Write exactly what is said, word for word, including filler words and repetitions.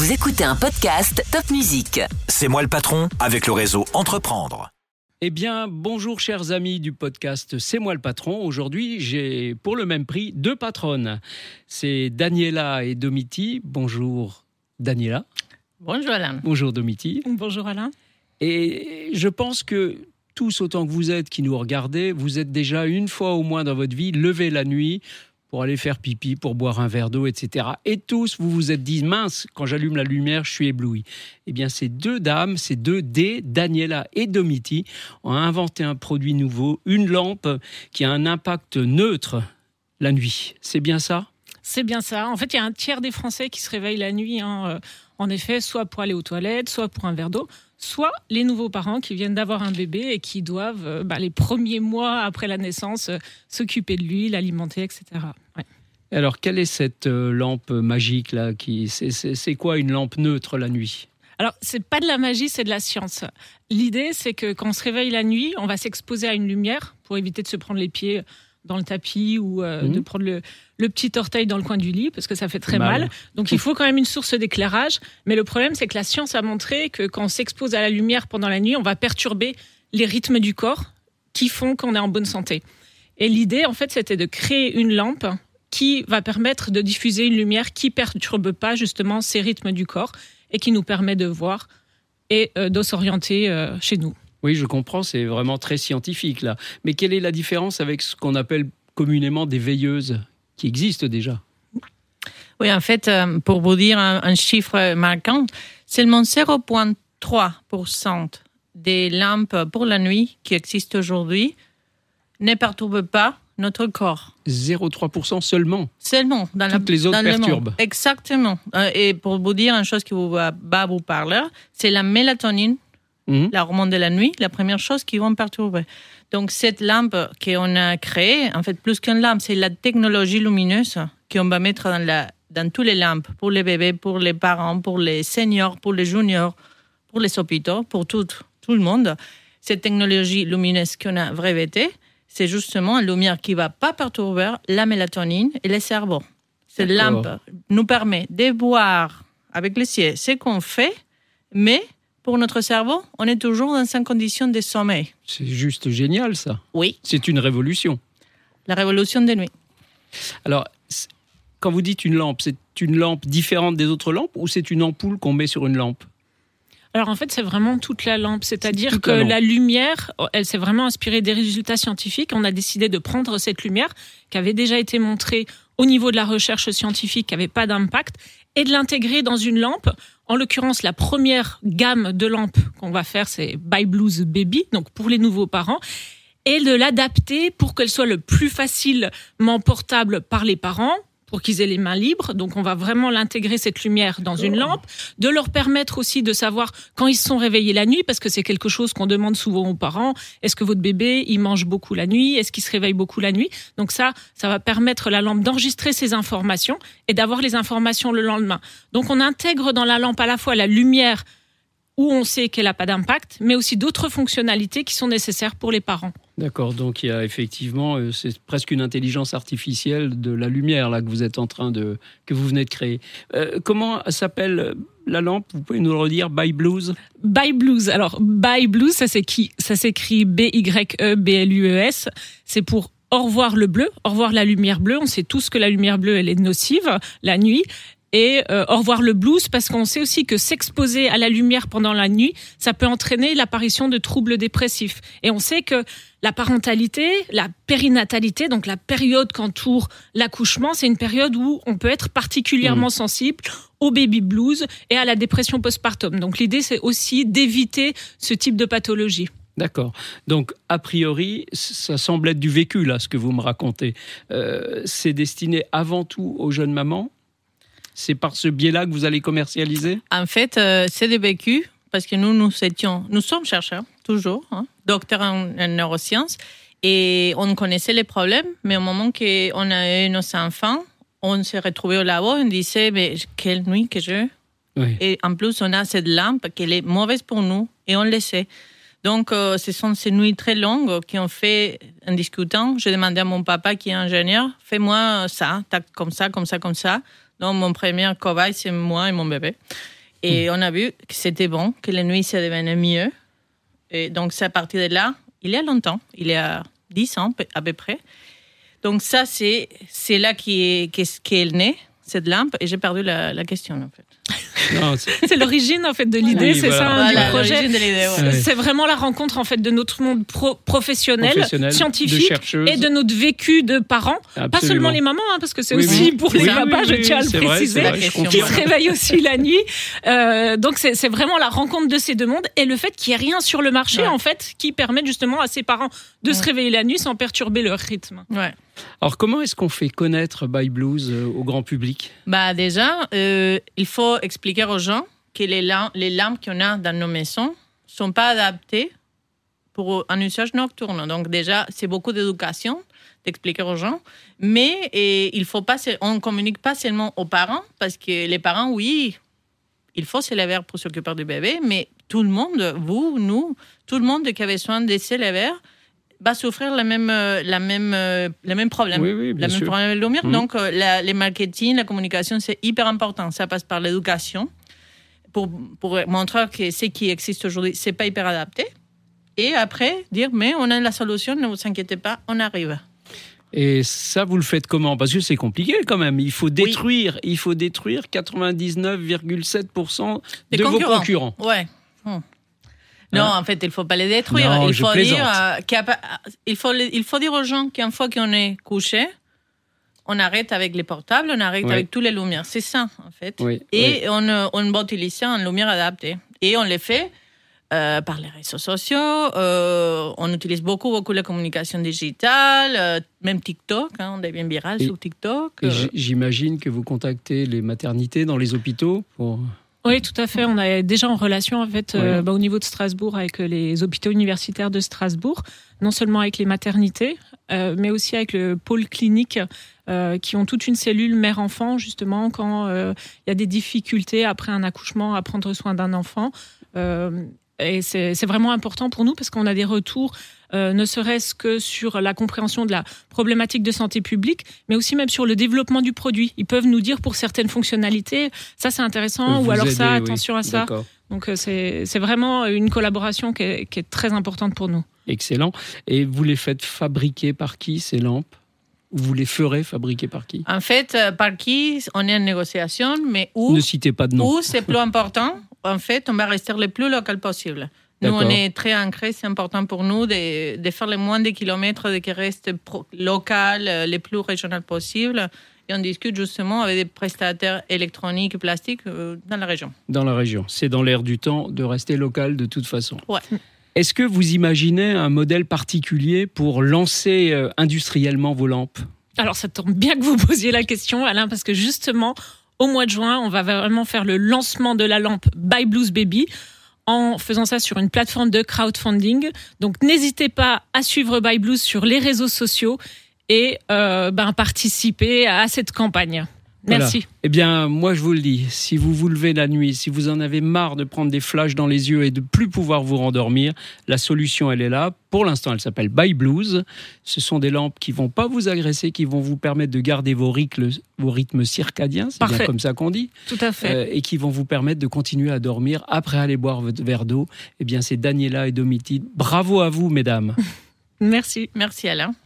Vous écoutez un podcast Top Musique. C'est moi le patron avec le réseau Entreprendre. Eh bien, bonjour chers amis du podcast C'est moi le patron. Aujourd'hui, j'ai pour le même prix deux patronnes. C'est Daniela et Domiti. Bonjour Daniela. Bonjour Alain. Bonjour Domiti. Bonjour Alain. Et je pense que tous autant que vous êtes qui nous regardez, vous êtes déjà une fois au moins dans votre vie levé la nuit pour aller faire pipi, pour boire un verre d'eau, et cetera. Et tous, vous vous êtes dit, mince, quand j'allume la lumière, je suis ébloui. Eh bien, ces deux dames, ces deux D, Daniela et Domiti, ont inventé un produit nouveau, une lampe qui a un impact neutre la nuit. C'est bien ça ? C'est bien ça. En fait, il y a un tiers des Français qui se réveillent la nuit, hein, en effet, soit pour aller aux toilettes, soit pour un verre d'eau, soit les nouveaux parents qui viennent d'avoir un bébé et qui doivent, bah, les premiers mois après la naissance, euh, s'occuper de lui, l'alimenter, et cetera. Ouais. Alors, quelle est cette euh, lampe magique là qui, c'est, c'est, c'est quoi une lampe neutre la nuit ? Alors, c'est pas de la magie, c'est de la science. L'idée, c'est que quand on se réveille la nuit, on va s'exposer à une lumière pour éviter de se prendre les pieds dans le tapis ou euh, mmh. de prendre le, le petit orteil dans le coin du lit parce que ça fait très mal. mal. Donc, il faut quand même une source d'éclairage. Mais le problème, c'est que la science a montré que quand on s'expose à la lumière pendant la nuit, on va perturber les rythmes du corps qui font qu'on est en bonne santé. Et l'idée, en fait, c'était de créer une lampe qui va permettre de diffuser une lumière qui ne perturbe pas justement ces rythmes du corps et qui nous permet de voir et euh, de s'orienter euh, chez nous. Oui, je comprends, c'est vraiment très scientifique là. Mais quelle est la différence avec ce qu'on appelle communément des veilleuses qui existent déjà ? Oui, en fait, pour vous dire un, un chiffre marquant, seulement zéro virgule trois pour cent des lampes pour la nuit qui existent aujourd'hui ne perturbent pas notre corps. zéro virgule trois pour cent seulement ? Seulement. Dans Toutes la, les autres dans perturbent. Exactement. Et pour vous dire une chose qui ne va pas vous parler, c'est la mélatonine. Mmh. La hormone de la nuit, la première chose qui vont perturber. Donc, cette lampe qu'on a créée, en fait, plus qu'une lampe, c'est la technologie lumineuse qu'on va mettre dans, la, dans toutes les lampes, pour les bébés, pour les parents, pour les seniors, pour les juniors, pour les hôpitaux, pour tout, tout le monde. Cette technologie lumineuse qu'on a brevetée, c'est justement une lumière qui ne va pas perturber la mélatonine et le cerveau. Cette D'accord. lampe nous permet de voir avec les yeux ce qu'on fait, mais pour notre cerveau, on est toujours dans une condition de sommeil. C'est juste génial, ça. Oui. C'est une révolution. La révolution des nuits. Alors, quand vous dites une lampe, c'est une lampe différente des autres lampes ou c'est une ampoule qu'on met sur une lampe ? Alors, en fait, c'est vraiment toute la lampe. C'est-à-dire c'est que la, la lumière, elle s'est vraiment inspirée des résultats scientifiques. On a décidé de prendre cette lumière qui avait déjà été montrée au niveau de la recherche scientifique, qui n'avait pas d'impact, et de l'intégrer dans une lampe. En l'occurrence, la première gamme de lampes qu'on va faire, c'est ByBlues Baby, donc pour les nouveaux parents, et de l'adapter pour qu'elle soit le plus facilement portable par les parents, pour qu'ils aient les mains libres. Donc, on va vraiment l'intégrer, cette lumière, dans une lampe, de leur permettre aussi de savoir quand ils se sont réveillés la nuit, parce que c'est quelque chose qu'on demande souvent aux parents. Est-ce que votre bébé, il mange beaucoup la nuit ? Est-ce qu'il se réveille beaucoup la nuit ? Donc ça, ça va permettre la lampe d'enregistrer ces informations et d'avoir les informations le lendemain. Donc, on intègre dans la lampe à la fois la lumière où on sait qu'elle n'a pas d'impact, mais aussi d'autres fonctionnalités qui sont nécessaires pour les parents. D'accord, donc il y a effectivement, euh, c'est presque une intelligence artificielle de la lumière là que vous êtes en train de, que vous venez de créer. Euh, comment s'appelle la lampe ? Vous pouvez nous le redire ? ByBlues ? ByBlues. Alors ByBlues, ça s'écrit, ça s'écrit B Y E B L U E S. C'est pour au revoir le bleu, au revoir la lumière bleue. On sait tous que la lumière bleue, elle est nocive la nuit. Et euh, au revoir le blues, parce qu'on sait aussi que s'exposer à la lumière pendant la nuit, ça peut entraîner l'apparition de troubles dépressifs. Et on sait que la parentalité, la périnatalité, donc la période qu'entoure l'accouchement, c'est une période où on peut être particulièrement mmh. sensible au baby blues et à la dépression postpartum. Donc l'idée, c'est aussi d'éviter ce type de pathologie. D'accord. Donc, a priori, ça semble être du vécu, là, ce que vous me racontez. Euh, c'est destiné avant tout aux jeunes mamans ? C'est par ce biais-là que vous allez commercialiser ? En fait, euh, c'est des vécus, parce que nous, nous étions, nous sommes chercheurs, toujours, hein, docteurs en, en neurosciences, et on connaissait les problèmes, mais au moment qu'on a eu nos enfants, on s'est retrouvés au labo, on disait, mais quelle nuit que je... Oui. Et en plus, on a cette lampe qui est mauvaise pour nous, et on le sait. Donc, euh, ce sont ces nuits très longues qui ont fait, en discutant, j'ai demandé à mon papa qui est ingénieur, fais-moi ça, tac, comme ça, comme ça, comme ça. Donc, mon premier cobaye, c'est moi et mon bébé. Et mmh. on a vu que c'était bon, que la nuit, ça devenait mieux. Et donc, c'est à partir de là, il y a longtemps, il y a dix ans à peu près. Donc, ça, c'est, c'est là qu'est, qu'est née, cette lampe. Et j'ai perdu la, la question, en fait. Non, c'est... c'est l'origine en fait de l'idée, oui, c'est voilà. ça hein, voilà, du projet. De l'idée, ouais. C'est vraiment la rencontre en fait de notre monde pro- professionnel, professionnel, scientifique de et de notre vécu de parents. Absolument. Pas seulement les mamans, hein, parce que c'est oui, aussi oui. pour oui, les oui, papas, oui, oui, je tiens à le préciser, vrai, qui se réveillent aussi la nuit. Euh, donc c'est, c'est vraiment la rencontre de ces deux mondes et le fait qu'il n'y ait rien sur le marché ouais. en fait qui permet justement à ces parents de ouais. se réveiller la nuit sans perturber leur rythme. Ouais. Alors, comment est-ce qu'on fait connaître By Blues euh, au grand public ? Bah déjà, euh, il faut expliquer aux gens que les, lam- les lampes qu'on a dans nos maisons ne sont pas adaptées pour un usage nocturne. Donc déjà, c'est beaucoup d'éducation d'expliquer aux gens. Mais et, il faut pas, on ne communique pas seulement aux parents, parce que les parents, oui, il faut se lever pour s'occuper du bébé, mais tout le monde, vous, nous, tout le monde qui a besoin de se lever, va souffrir le même, la même, le même problème, oui, oui, bien le sûr. même problème de lumière. Mmh. Donc, la, le marketing, la communication, c'est hyper important. Ça passe par l'éducation pour, pour montrer que ce qui existe aujourd'hui, c'est pas hyper adapté. Et après, dire, mais on a la solution, ne vous inquiétez pas, on arrive. Et ça, vous le faites comment ? Parce que c'est compliqué quand même. Il faut détruire, oui. il faut détruire quatre-vingt-dix-neuf virgule sept pour cent de vos concurrents. Ouais. Hum. Non, en fait, il ne faut pas les détruire. Non, il, faut dire, euh, il, faut, il faut dire aux gens qu'une fois qu'on est couché, on arrête avec les portables, on arrête oui. avec toutes les lumières. C'est ça, en fait. Oui, et oui. On, on va utiliser une lumière adaptée. Et on le fait euh, par les réseaux sociaux. Euh, on utilise beaucoup, beaucoup la communication digitale, euh, même TikTok. Hein, on devient viral et, sur TikTok. Et j'imagine que vous contactez les maternités dans les hôpitaux pour... Oui, tout à fait. On est déjà en relation en fait, oui. euh, bah, au niveau de Strasbourg avec les hôpitaux universitaires de Strasbourg, non seulement avec les maternités, euh, mais aussi avec le pôle clinique euh, qui ont toute une cellule mère-enfant justement quand il euh, y a des difficultés après un accouchement à prendre soin d'un enfant. Euh, et c'est, c'est vraiment important pour nous parce qu'on a des retours Euh, ne serait-ce que sur la compréhension de la problématique de santé publique, mais aussi même sur le développement du produit. Ils peuvent nous dire pour certaines fonctionnalités, ça c'est intéressant, ou alors aider, ça, attention oui. à ça. D'accord. Donc c'est, c'est vraiment une collaboration qui est, qui est très importante pour nous. Excellent. Et vous les faites fabriquer par qui ces lampes ? Vous les ferez fabriquer par qui ? En fait, euh, par qui on est en négociation, mais où, ne citez pas de nom. Où c'est plus important, en fait, on va rester le plus local possible. Nous, D'accord. on est très ancrés, c'est important pour nous de, de faire le moins de kilomètres, de qui reste pro, local, le plus régional possible. Et on discute justement avec des prestataires électroniques et plastiques dans la région. Dans la région. C'est dans l'air du temps de rester local de toute façon. Ouais. Est-ce que vous imaginez un modèle particulier pour lancer euh, industriellement vos lampes ? Alors, ça tombe bien que vous posiez la question, Alain, parce que justement, au mois de juin, on va vraiment faire le lancement de la lampe By Blues Baby, en faisant ça sur une plateforme de crowdfunding. Donc, n'hésitez pas à suivre By Blues sur les réseaux sociaux et euh, ben, participer à cette campagne. Merci. Voilà. Eh bien, moi, je vous le dis, si vous vous levez la nuit, si vous en avez marre de prendre des flashs dans les yeux et de plus pouvoir vous rendormir, la solution, elle est là. Pour l'instant, elle s'appelle By Blues. Ce sont des lampes qui ne vont pas vous agresser, qui vont vous permettre de garder vos rythmes, vos rythmes circadiens, c'est Parfait. Bien comme ça qu'on dit. Tout à fait. Euh, et qui vont vous permettre de continuer à dormir après aller boire votre verre d'eau. Eh bien, c'est Daniela et Domitille. Bravo à vous, mesdames. Merci. Merci, Alain.